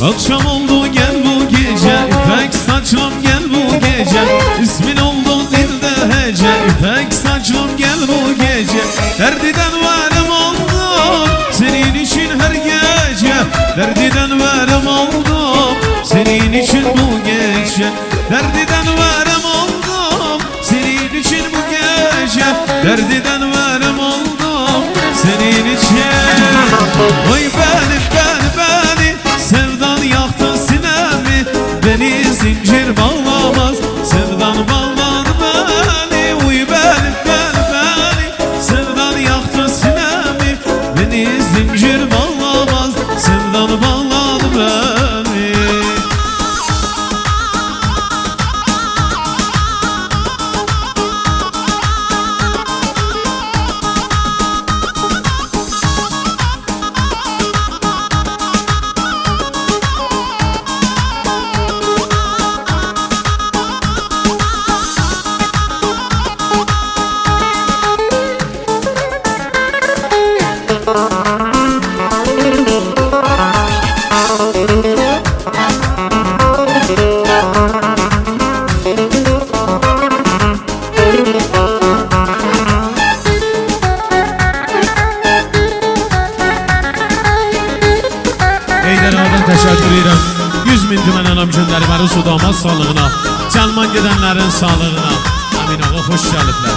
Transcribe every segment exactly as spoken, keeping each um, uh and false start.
Akşam oldu gel bu gece, İpek saçım gel bu gece. İsmin oldu dilde hece, İpek saçım gel bu gece. Derdiden verem oldum senin için her gece. Derdiden verem oldum senin için bu gece. Derdiden verem oldum senin için bu gece. Derdiden verem oldum senin için. Oy beni beni beni sevdan yaktı sinemi. Beni zincir bağlamaz sevdan bağladı beni. Oy beni beni beni sevdan yaktı sinemi. Beni zincir bağlamaz sevdan bağladı beni. Teşekkür ederim. yüz min tümən anam göndərib Rus damat sağlığına, Cəlman gedənlərin sağlığına. Əmin ağa xoş gəliblər.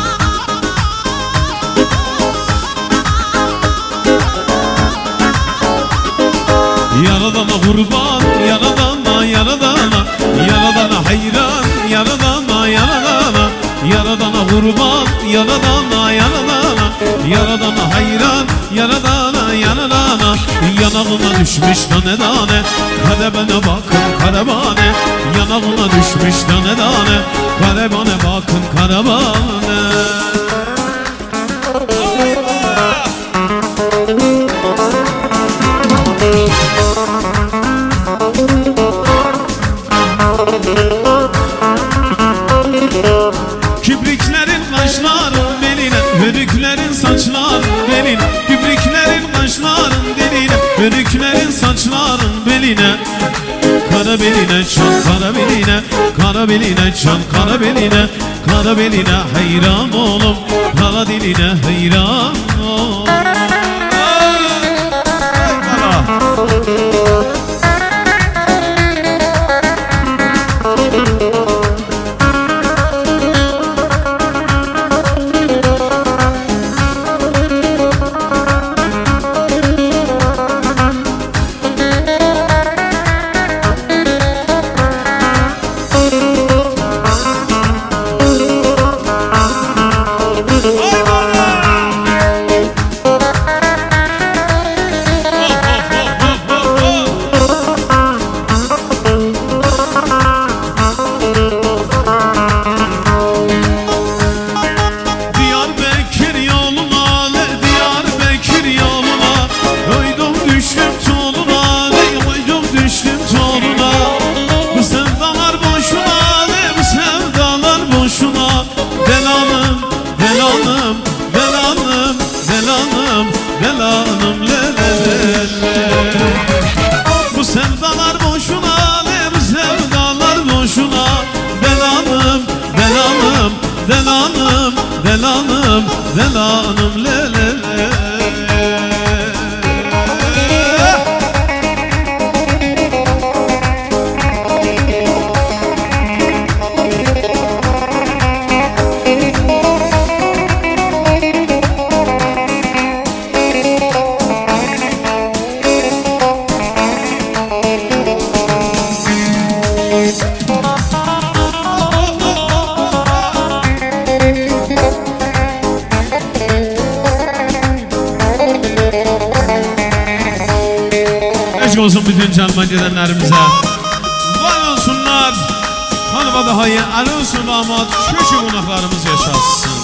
Yaradana qurban, yaradana, yaradana, yaradana hayran, yaradana, yaradana, yaradana qurban, yaradana, yaradana, yaradana hayran, yaradana, yaradana. Yanağına düşmüş tane tane, karebane bakın karebane. Yanağına düşmüş tane tane, karebane bakın karebane. Kibriklerin kaşların beline, hörüklerin saçların beline. Kibriklerin kaşların beline, hörüklerin saçların beline. Kara beline, çan kara beline, kara beline, çan kara beline, kara beline hayran oğlum, kara diline hayran oğlum. Belanım, belanım, belanım, belanım le le le le. Bu sevdalar boşuna, ne bu sevdalar boşuna. Belanım, belanım, belanım, belanım, belanım le le le. Olsun bütün Cəlman gedənlərimizə. Var olsunlar. Xanıva daha iyi, əli olsun damat. Kökü qonaqlarımız yaşasın.